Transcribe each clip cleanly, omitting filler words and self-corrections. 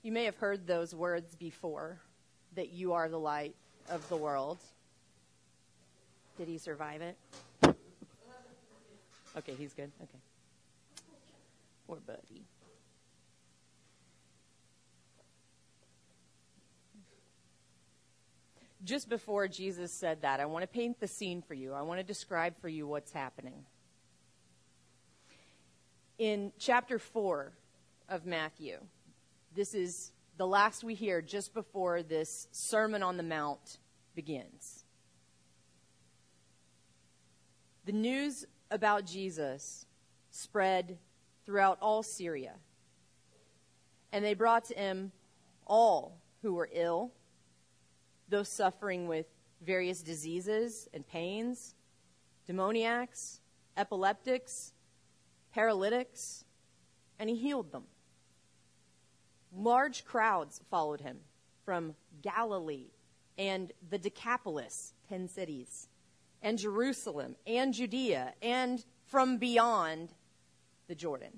You may have heard those words before, that you are the light of the world. Did he survive it? Okay, he's good. Okay. Poor buddy. Just before Jesus said that, I want to paint the scene for you. I want to describe for you what's happening. In chapter 4 of Matthew, this is the last we hear just before this Sermon on the Mount begins. The news about Jesus spread throughout all Syria, and they brought to him all who were ill, those suffering with various diseases and pains, demoniacs, epileptics, paralytics, and he healed them. Large crowds followed him from Galilee and the Decapolis, 10 cities, and Jerusalem and Judea, and from beyond the Jordan.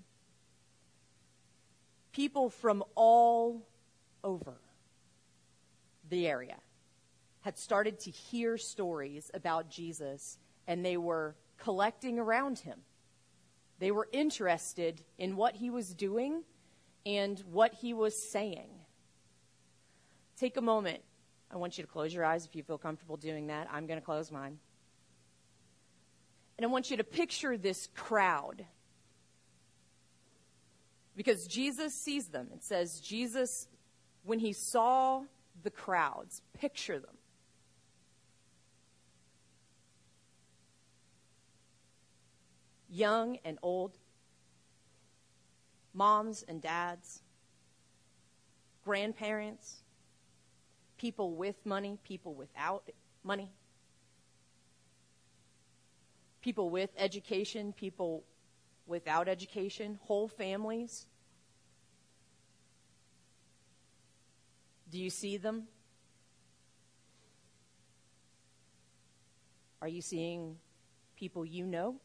People from all over the area had started to hear stories about Jesus, and they were collecting around him. They were interested in what he was doing and what he was saying. Take a moment. I want you to close your eyes if you feel comfortable doing that. I'm going to close mine. And I want you to picture this crowd, because Jesus sees them. It says Jesus, when he saw the crowds, picture them. Young and old, moms and dads, grandparents, people with money, people without money, people with education, people without education, whole families. Do you see them? Are you seeing people you know?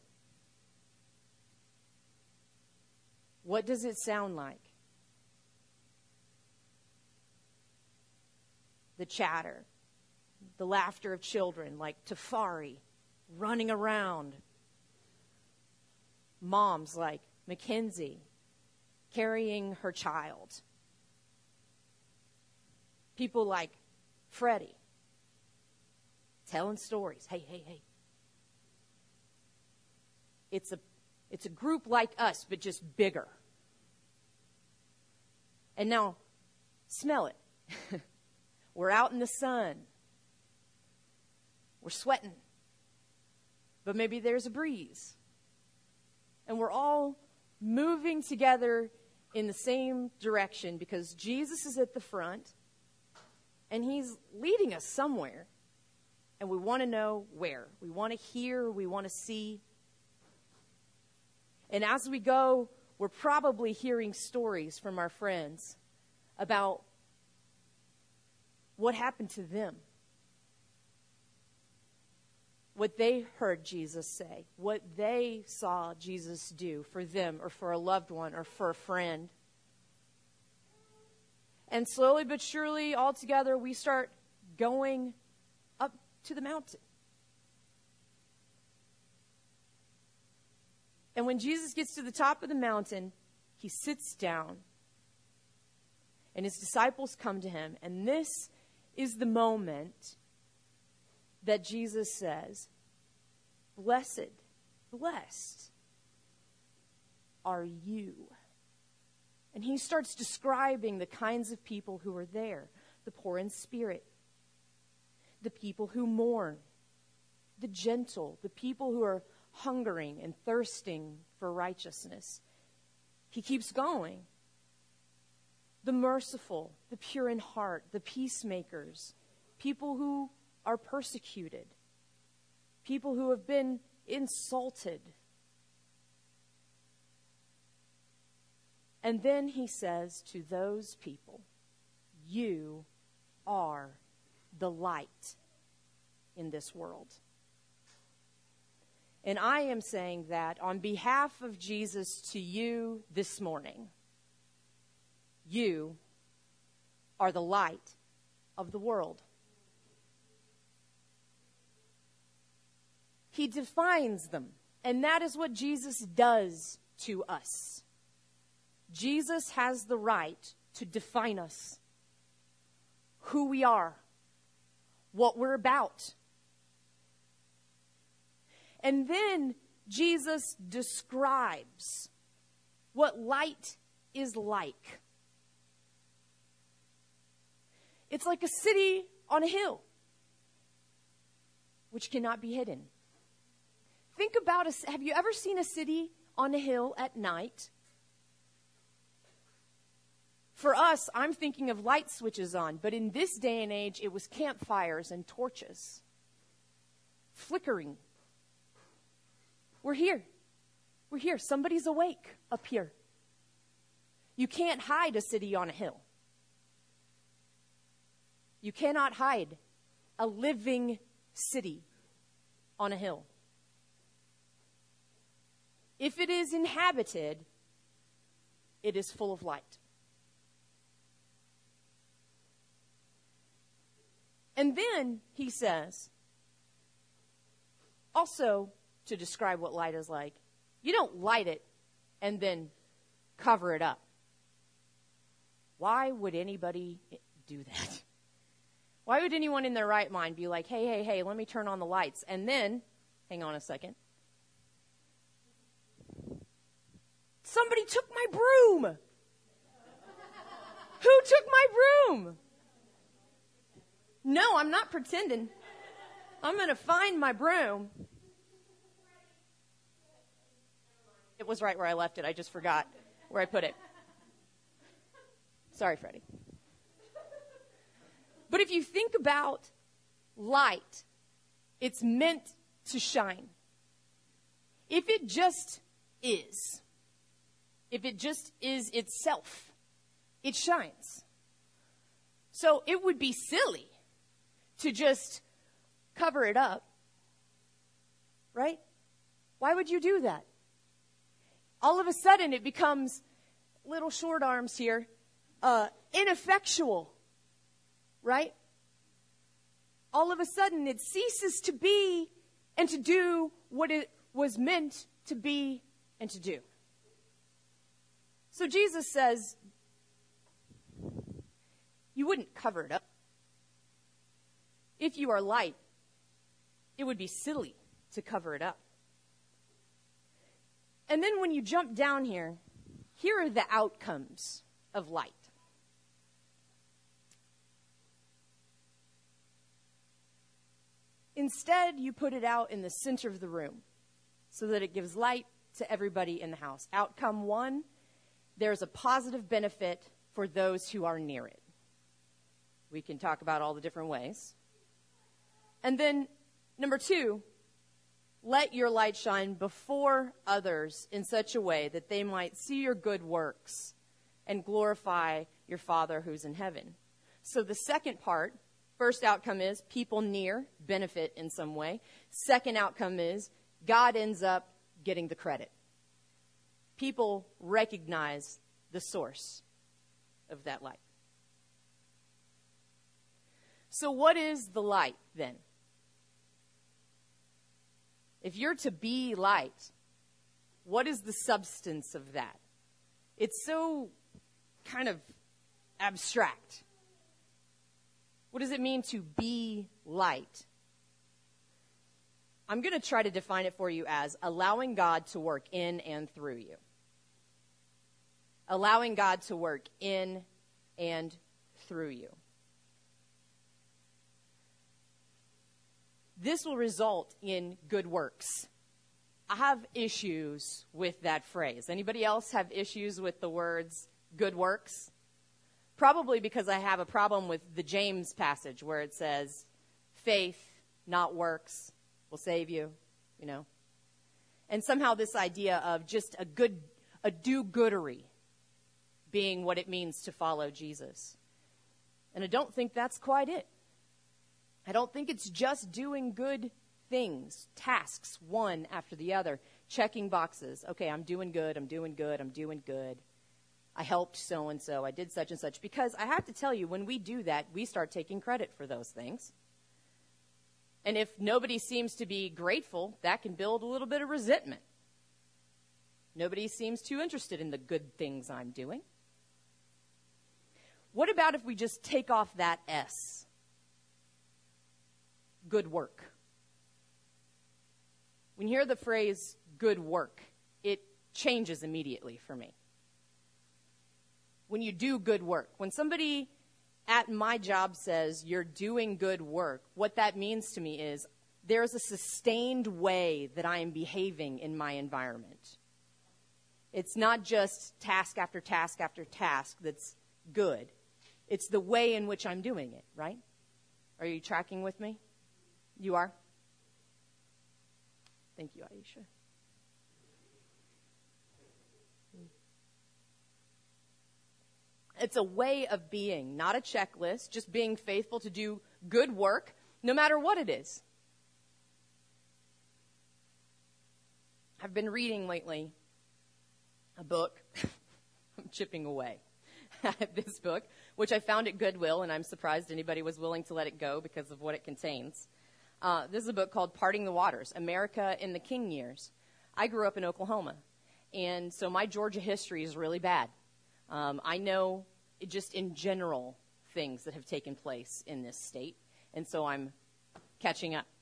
What does it sound like? The chatter, the laughter of children like Tafari running around. Moms like Mackenzie carrying her child. People like Freddie telling stories. Hey, hey, hey. It's a group like us, but just bigger. And now, smell it. We're out in the sun. We're sweating. But maybe there's a breeze. And we're all moving together in the same direction because Jesus is at the front and he's leading us somewhere. And we want to know where. We want to hear. We want to see. And as we go, we're probably hearing stories from our friends about what happened to them, what they heard Jesus say, what they saw Jesus do for them or for a loved one or for a friend. And slowly but surely, all together, we start going up to the mountain. And when Jesus gets to the top of the mountain, he sits down. And his disciples come to him. And this is the moment that Jesus says, blessed are you. And he starts describing the kinds of people who are there. The poor in spirit. The people who mourn. The gentle. The people who are hungering and thirsting for righteousness. He keeps going. The merciful, the pure in heart, the peacemakers, people who are persecuted, people who have been insulted. And then he says to those people, you are the light in this world. And I am saying that on behalf of Jesus to you this morning. You are the light of the world. He defines them, and that is what Jesus does to us. Jesus has the right to define us, who we are, what we're about. And then Jesus describes what light is like. It's like a city on a hill, which cannot be hidden. Think about have you ever seen a city on a hill at night? For us, I'm thinking of light switches on, but in this day and age, it was campfires and torches. Flickering. We're here. We're here. Somebody's awake up here. You can't hide a city on a hill. You cannot hide a living city on a hill. If it is inhabited, it is full of light. And then he says, also to describe what light is like, you don't light it and then cover it up. Why would anybody do that? Why would anyone in their right mind be like, hey, let me turn on the lights, and then, hang on a second, somebody took my broom. Who took my broom? No, I'm not pretending. I'm going to find my broom. It was right where I left it. I just forgot where I put it. Sorry, Freddie. But if you think about light, it's meant to shine. If it just is itself, it shines. So it would be silly to just cover it up, right? Why would you do that? All of a sudden it becomes, little short arms here, ineffectual, right? All of a sudden it ceases to be and to do what it was meant to be and to do. So Jesus says, you wouldn't cover it up. If you are light, it would be silly to cover it up. And then when you jump down here are the outcomes of light. Instead, you put it out in the center of the room so that it gives light to everybody in the house. Outcome 1, there's a positive benefit for those who are near it. We can talk about all the different ways. And then, number 2, let your light shine before others in such a way that they might see your good works and glorify your Father who's in heaven. So the second part, first outcome is people near benefit in some way. Second outcome is God ends up getting the credit. People recognize the source of that light. So what is the light then? If you're to be light, what is the substance of that? It's so kind of abstract. What does it mean to be light? I'm going to try to define it for you as allowing God to work in and through you. Allowing God to work in and through you. This will result in good works. I have issues with that phrase. Anybody else have issues with the words good works? Probably because I have a problem with the James passage where it says, faith, not works, will save you, you know. And somehow this idea of just a do-goodery being what it means to follow Jesus. And I don't think that's quite it. I don't think it's just doing good things, tasks, one after the other, checking boxes. Okay, I'm doing good, I'm doing good, I'm doing good. I helped so-and-so, I did such and such. Because I have to tell you, when we do that, we start taking credit for those things. And if nobody seems to be grateful, that can build a little bit of resentment. Nobody seems too interested in the good things I'm doing. What about if we just take off that S? Good work. When you hear the phrase good work, it changes immediately for me. When you do good work, when somebody at my job says you're doing good work, what that means to me is there's a sustained way that I am behaving in my environment. It's not just task after task after task that's good. It's the way in which I'm doing it, right? Are you tracking with me? You are? Thank you, Aisha. It's a way of being, not a checklist, just being faithful to do good work, no matter what it is. I've been reading lately a book. I'm chipping away at this book, which I found at Goodwill, and I'm surprised anybody was willing to let it go because of what it contains. This is a book called Parting the Waters, America in the King Years. I grew up in Oklahoma, and so my Georgia history is really bad. I know just in general things that have taken place in this state, and so I'm catching up.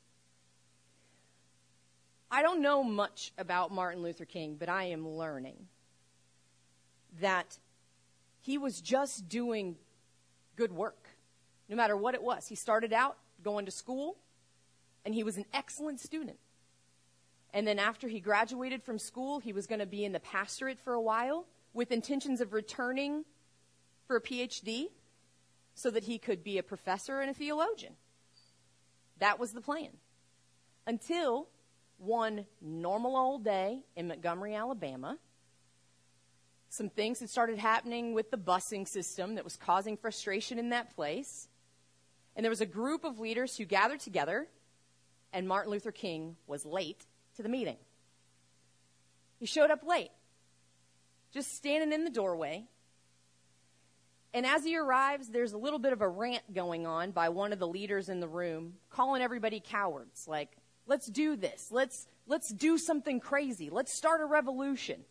I don't know much about Martin Luther King, but I am learning that he was just doing good work, no matter what it was. He started out going to school, and he was an excellent student. And then after he graduated from school, he was going to be in the pastorate for a while with intentions of returning for a PhD so that he could be a professor and a theologian. That was the plan. Until one normal old day in Montgomery, Alabama, some things had started happening with the busing system that was causing frustration in that place. And there was a group of leaders who gathered together, and Martin Luther King was late to the meeting. He showed up late, just standing in the doorway. And as he arrives, there's a little bit of a rant going on by one of the leaders in the room, calling everybody cowards, like, let's do this. Let's do something crazy. Let's start a revolution.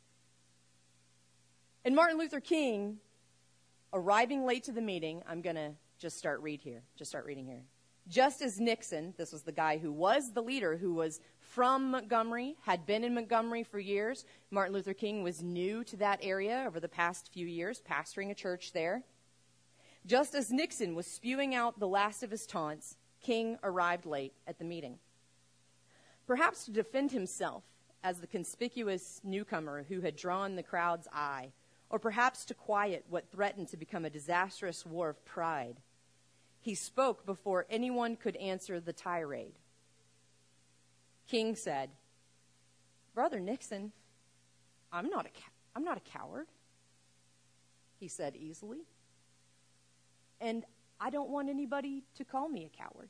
And Martin Luther King, arriving late to the meeting, I'm going to just start reading here. Just as Nixon, this was the guy who was the leader, who was from Montgomery, had been in Montgomery for years. Martin Luther King was new to that area over the past few years, pastoring a church there. Just as Nixon was spewing out the last of his taunts, King arrived late at the meeting. Perhaps to defend himself as the conspicuous newcomer who had drawn the crowd's eye, or perhaps to quiet what threatened to become a disastrous war of pride, he spoke before anyone could answer the tirade. King said, "Brother Nixon, I'm not a coward," he said easily. "And I don't want anybody to call me a coward."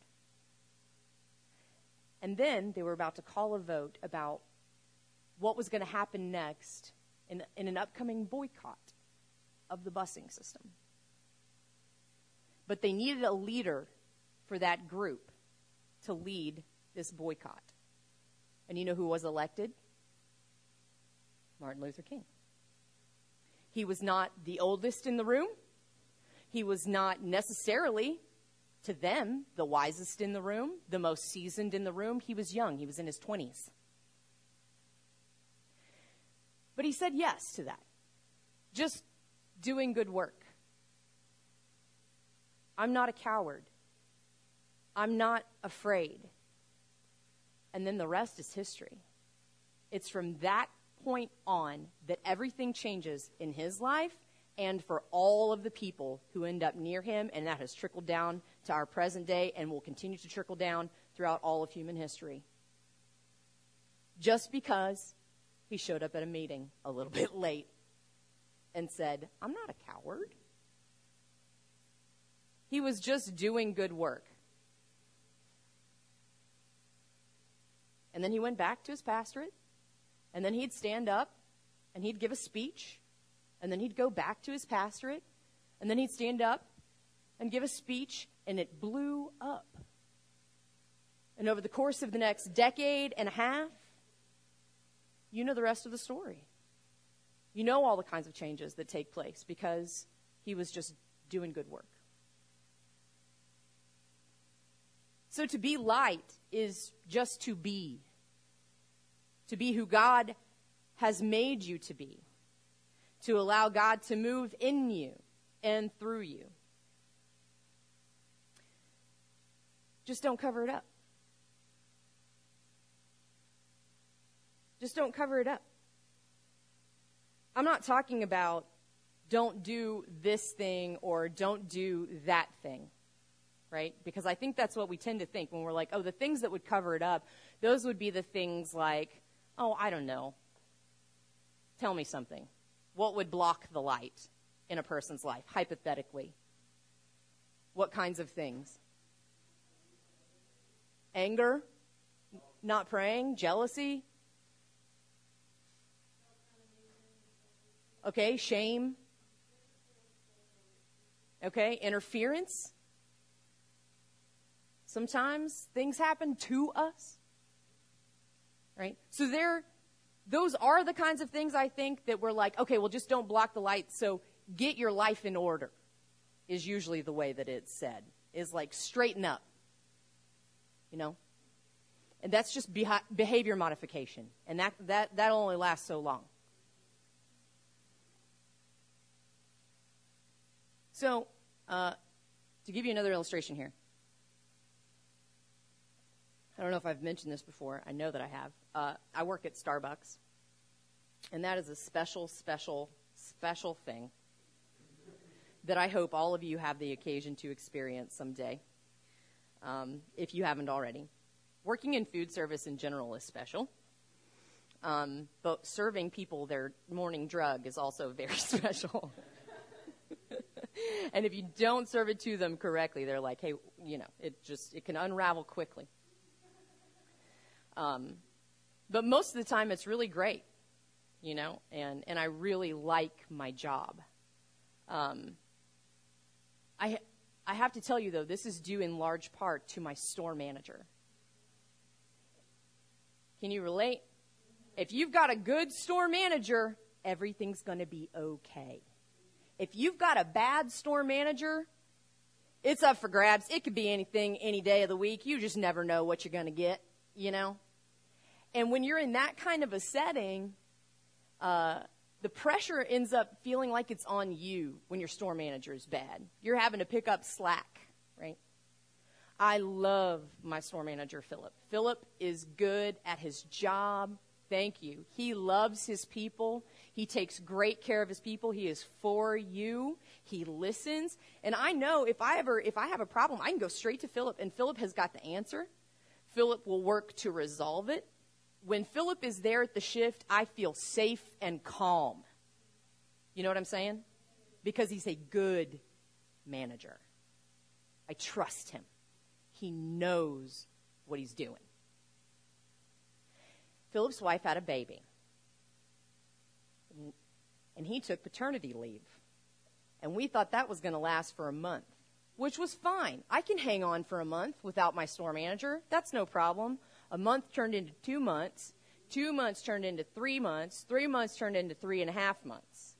And then they were about to call a vote about what was going to happen next in an upcoming boycott of the busing system. But they needed a leader for that group to lead this boycott. And you know who was elected? Martin Luther King. He was not the oldest in the room. He was not necessarily, to them, the wisest in the room, the most seasoned in the room. He was young. He was in his 20s. But he said yes to that. Just doing good work. I'm not a coward. I'm not afraid. And then the rest is history. It's from that point on that everything changes in his life and for all of the people who end up near him, and that has trickled down to our present day and will continue to trickle down throughout all of human history. Just because he showed up at a meeting a little bit late and said, "I'm not a coward." He was just doing good work. And then he went back to his pastorate, and then he'd stand up, and he'd give a speech, And then he'd go back to his pastorate, and then he'd stand up and give a speech, and it blew up. And over the course of the next decade and a half, you know the rest of the story. You know all the kinds of changes that take place because he was just doing good work. So to be light is just to be who God has made you to be, to allow God to move in you and through you. Just don't cover it up. Just don't cover it up. I'm not talking about don't do this thing or don't do that thing, right? Because I think that's what we tend to think when we're like, oh, the things that would cover it up, those would be the things like, oh, I don't know. Tell me something. What would block the light in a person's life, hypothetically? What kinds of things? Anger? Not praying? Jealousy? Okay, shame. Okay, interference. Sometimes things happen to us. Right? So those are the kinds of things I think that we're like, okay, well, just don't block the light. So get your life in order is usually the way that it's said, is like straighten up. You know? And that's just behavior modification. And that only lasts so long. So, to give you another illustration here. I don't know if I've mentioned this before. I know that I have. I work at Starbucks. And that is a special, special, special thing that I hope all of you have the occasion to experience someday, if you haven't already. Working in food service in general is special. But serving people their morning drug is also very special. And if you don't serve it to them correctly, they're like, hey, you know, it can unravel quickly. But most of the time it's really great, you know, and I really like my job. I have to tell you, though, this is due in large part to my store manager. Can you relate? If you've got a good store manager, everything's going to be okay. If you've got a bad store manager, it's up for grabs. It could be anything, any day of the week. You just never know what you're going to get, you know? And when you're in that kind of a setting, the pressure ends up feeling like it's on you when your store manager is bad. You're having to pick up slack, right? I love my store manager, Philip. Philip is good at his job. Thank you. He loves his people. He takes great care of his people. He is for you. He listens. And I know if I have a problem, I can go straight to Philip, and Philip has got the answer. Philip will work to resolve it. When Philip is there at the shift, I feel safe and calm. You know what I'm saying? Because he's a good manager. I trust him. He knows what he's doing. Philip's wife had a baby. And he took paternity leave. And we thought that was going to last for a month, which was fine. I can hang on for a month without my store manager. That's no problem. A month turned into 2 months. 2 months turned into 3 months. 3 months turned into 3.5 months.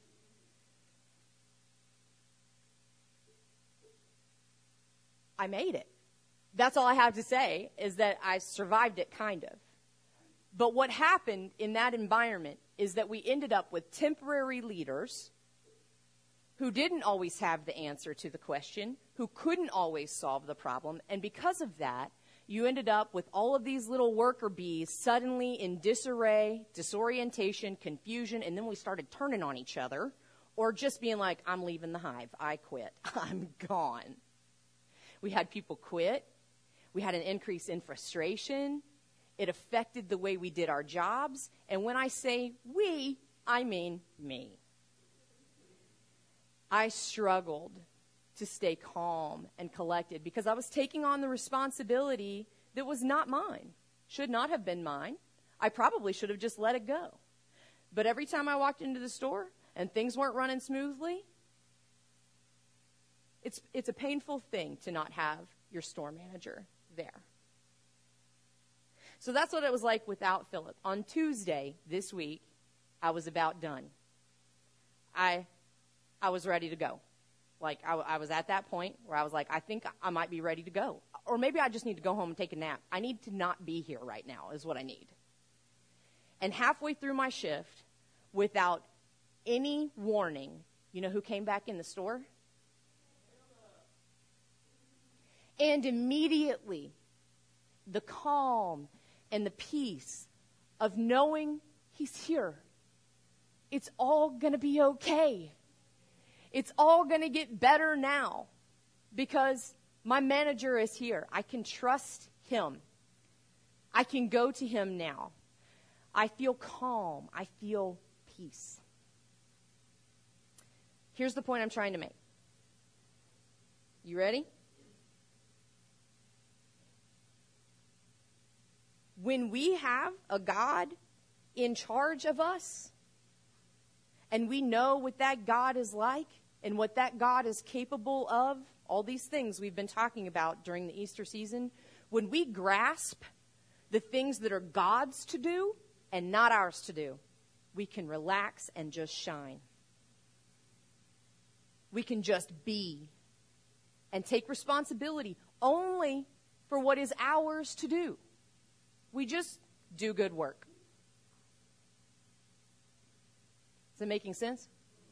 I made it. That's all I have to say, is that I survived it, kind of. But what happened in that environment is that we ended up with temporary leaders who didn't always have the answer to the question, who couldn't always solve the problem. And because of that, you ended up with all of these little worker bees suddenly in disarray, disorientation, confusion, and then we started turning on each other or just being like, I'm leaving the hive. I quit. I'm gone. We had people quit. We had an increase in frustration. It affected the way we did our jobs. And when I say we, I mean me. I struggled to stay calm and collected because I was taking on the responsibility that was not mine, should not have been mine. I probably should have just let it go. But every time I walked into the store, and things weren't running smoothly, it's a painful thing to not have your store manager there. So that's what it was like without Philip. On Tuesday this week, I was about done. I was ready to go. Like, I was at that point where I was like, I think I might be ready to go. Or maybe I just need to go home and take a nap. I need to not be here right now is what I need. And halfway through my shift, without any warning, you know who came back in the store? And immediately, the calm and the peace of knowing he's here. It's all going to be okay. It's all going to get better now because my manager is here. I can trust him. I can go to him now. I feel calm. I feel peace. Here's the point I'm trying to make. You ready? When we have a God in charge of us, and we know what that God is like, and what that God is capable of, all these things we've been talking about during the Easter season, when we grasp the things that are God's to do and not ours to do, we can relax and just shine. We can just be and take responsibility only for what is ours to do. We just do good work. Is it making sense?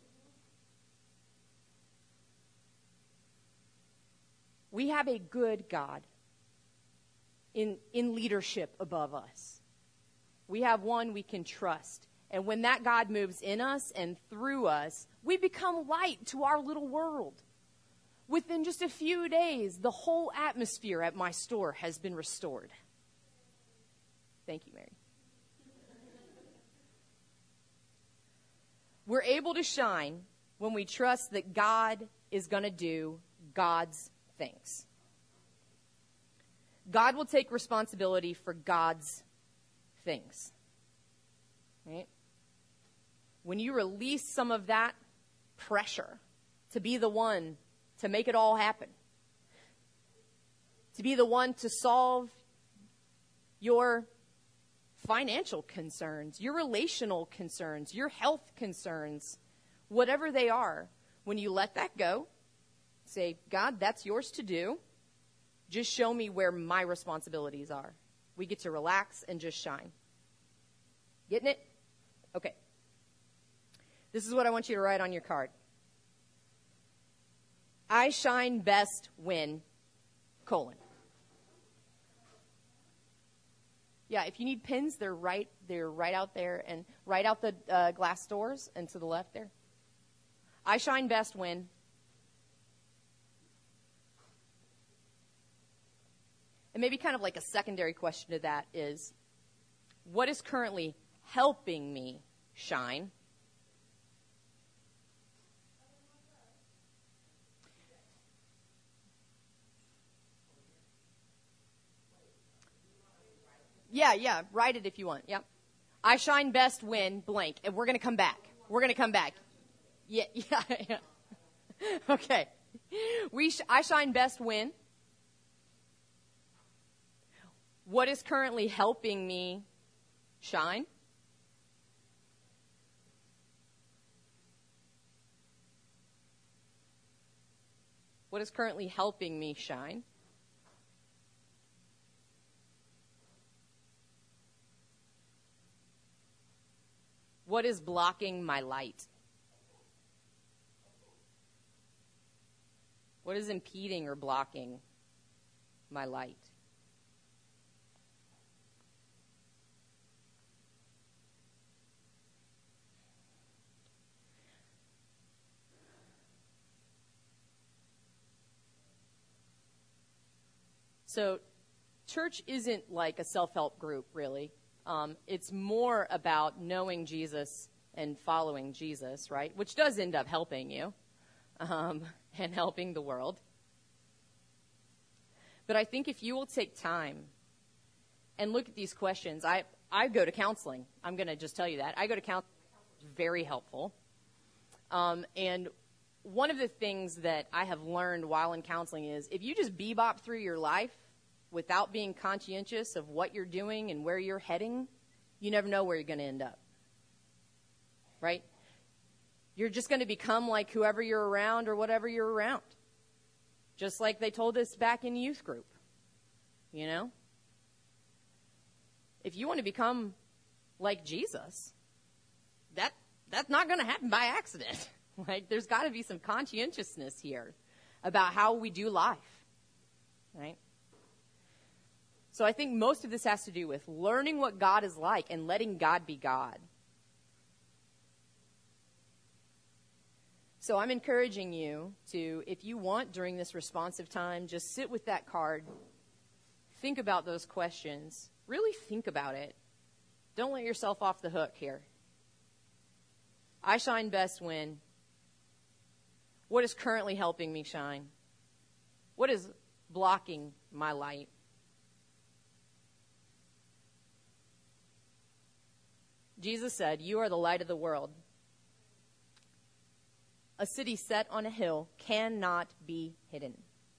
We have a good God in leadership above us. We have one we can trust. And when that God moves in us and through us, we become light to our little world. Within just a few days, the whole atmosphere at my store has been restored. Thank you, Mary. We're able to shine when we trust that God is going to do God's things. God will take responsibility for God's things. Right? When you release some of that pressure to be the one to make it all happen, to be the one to solve your financial concerns, your relational concerns, your health concerns, whatever they are, when you let that go, say, God, that's yours to do. Just show me where my responsibilities are. We get to relax and just shine. Getting it? Okay. This is what I want you to write on your card. I shine best when, : Yeah, if you need pins, they're right out there, and right out the glass doors and to the left there. I shine best when. And maybe kind of like a secondary question to that is, what is currently helping me shine? Yeah, write it if you want. Yep. I shine best when blank. And we're going to come back. Yeah. Okay. I shine best when. What is currently helping me shine? What is currently helping me shine? What is blocking my light? What is impeding or blocking my light? So, church isn't like a self-help group, really. It's more about knowing Jesus and following Jesus, right? Which does end up helping you and helping the world. But I think if you will take time and look at these questions, I go to counseling. I'm going to just tell you that. I go to counseling. It's very helpful. And one of the things that I have learned while in counseling is if you just bebop through your life without being conscientious of what you're doing and where you're heading, you never know where you're going to end up. Right? You're just going to become like whoever you're around or whatever you're around. Just like they told us back in youth group. You know? If you want to become like Jesus, that's not going to happen by accident. Like, there's got to be some conscientiousness here about how we do life. Right? So I think most of this has to do with learning what God is like and letting God be God. So I'm encouraging you to, if you want during this responsive time, just sit with that card, think about those questions, really think about it. Don't let yourself off the hook here. I shine best when. What is currently helping me shine? What is blocking my light? Jesus said, "You are the light of the world." A city set on a hill cannot be hidden.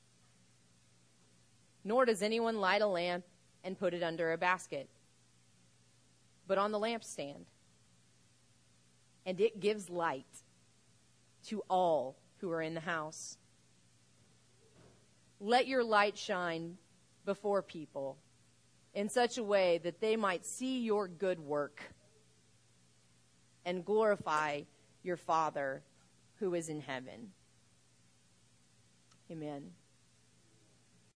Nor does anyone light a lamp and put it under a basket, but on the lampstand. And it gives light to all who are in the house. Let your light shine before people in such a way that they might see your good work and glorify your Father who is in heaven. Amen.